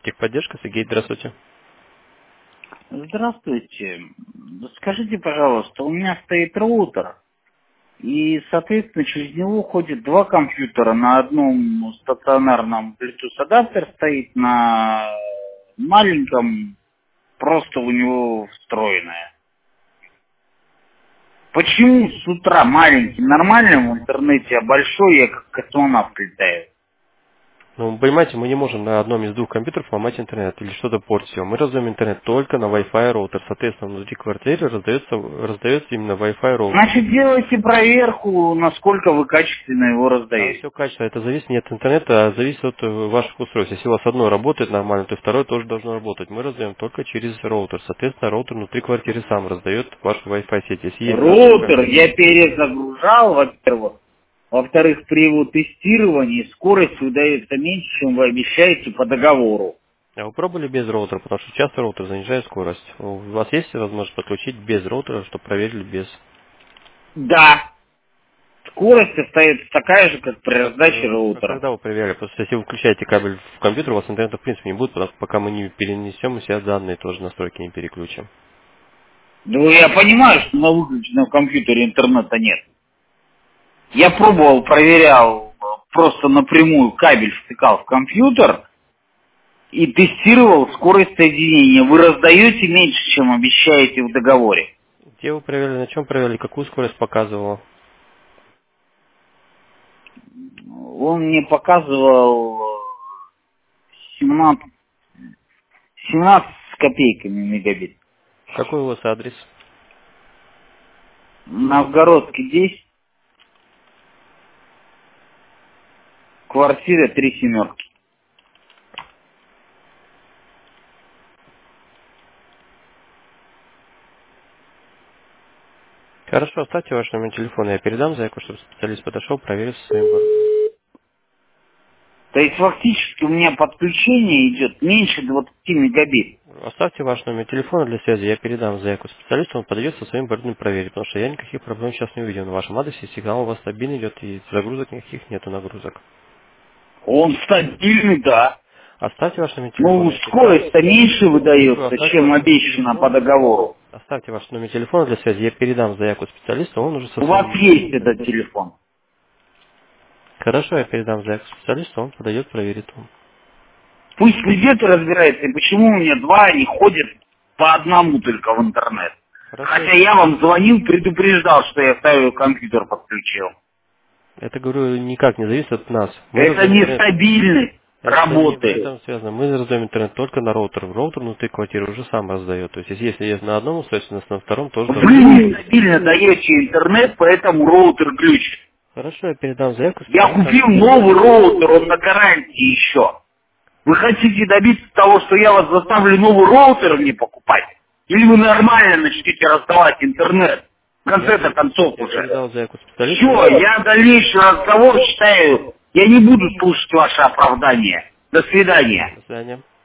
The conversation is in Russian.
Техподдержка, Сергей, здравствуйте. Здравствуйте. Скажите, пожалуйста, у меня стоит роутер, и, соответственно, через него ходят два компьютера. На одном стационарном Bluetooth адаптер стоит, на маленьком просто у него встроенное. Почему с утра маленький нормально в интернете, а большой я как космонавт летаю? Ну, вы понимаете, мы не можем на одном из двух компьютеров ломать интернет или что-то портить его. Мы раздаем интернет только на Wi-Fi роутер. Соответственно, внутри квартиры раздается именно Wi-Fi роутер. Значит, делайте проверку, насколько вы качественно его Там раздаете. все качество. Это зависит не от интернета, а зависит от ваших устройств. Если у вас одно работает нормально, то второе тоже должно работать. Мы раздаем только через роутер. Соответственно, роутер внутри квартиры сам раздает вашу Wi-Fi сеть. Если есть Роутер я перезагружал, во-первых. Во-вторых, при его тестировании скорость выдается меньше, чем вы обещаете по договору. А вы пробовали без роутера, потому что часто роутер занижает скорость. У вас есть возможность подключить без роутера, чтобы проверили без. Да, скорость остается такая же, как при раздаче роутера. Когда вы проверяли? Просто если вы включаете кабель в компьютер, у вас интернета в принципе не будет, потому что пока мы не перенесем у себя данные, тоже настройки не переключим. Да я понимаю, что на выключенном компьютере интернета нет. Я пробовал, проверял, просто напрямую кабель втыкал в компьютер и тестировал скорость соединения. Вы раздаете меньше, чем обещаете в договоре. Где вы проверили, на чем проверили, какую скорость показывала? Он мне показывал 17 с копейками мегабит. Какой у вас адрес? Новгородский 10, квартира 3 семерки. Хорошо, оставьте ваш номер телефона, я передам заявку, чтобы специалист подошел, проверил со своим бородом. То есть фактически у меня подключение идет меньше 20 мегабит. Оставьте ваш номер телефона для связи, я передам заявку специалисту, он подойдет со своим бородом проверить, потому что я никаких проблем сейчас не увидел на вашем адресе, сигнал у вас стабильный идет и загрузок никаких нету нагрузок. Он стабильный, да. Оставьте ваш номер телефона. Ну, я передам. скорость-то меньше выдается, Оставьте чем ваш номер обещано по телефона. договору. Оставьте ваш номер телефона для связи, я передам заявку специалисту, он уже со У вас своим... есть этот телефон. Хорошо, я передам заявку специалисту, он подойдет, проверит вам. Пусть где-то разбирается, и почему у меня два, они ходят по одному только в интернет. Хорошо. Хотя я вам звонил, предупреждал, что я ставил компьютер, подключил. Это, говорю, никак не зависит от нас. Мы Это раздаем интернет. нестабильность Это не в работы. этом связано. Мы раздаем интернет только на роутер. Роутер внутри квартиры уже сам раздает. То есть, если есть на одном устройстве, на втором тоже Вы должен быть. нестабильно даете интернет, поэтому роутер глючит. Хорошо, я передам заявку. Я купил новый роутер, он на гарантии еще. Вы хотите добиться того, что я вас заставлю новый роутер мне покупать? Или вы нормально начнете раздавать интернет? В конце-то концов Я уже. передал заявку специалисту. Все, я дальнейший разговор считаю, я не буду слушать ваши оправдания. До свидания. До свидания.